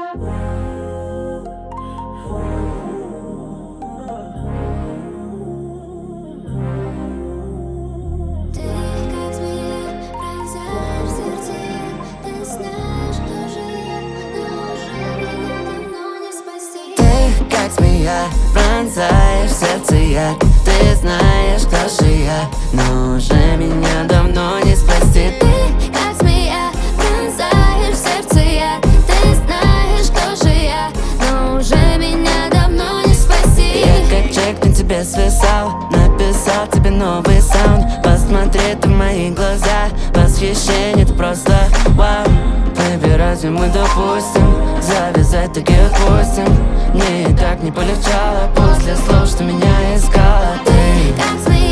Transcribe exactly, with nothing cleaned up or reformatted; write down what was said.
Как змея, пронзаешь сердце яд. Ты знаешь, кто же я, но уже меня давно не спасти. Ты, как змея, пронзаешь сердце яд. Ты знаешь, кто же я, но уже меня давно не спасти. Я как Джек на тебе свисал, написал тебе новый саунд. Посмотри ты в мои глаза, восхищение, это просто вау. Baby, разве мы допустим завязать таких восемь? Мне и так не полегчало после слов, что меня искала ты. Как змея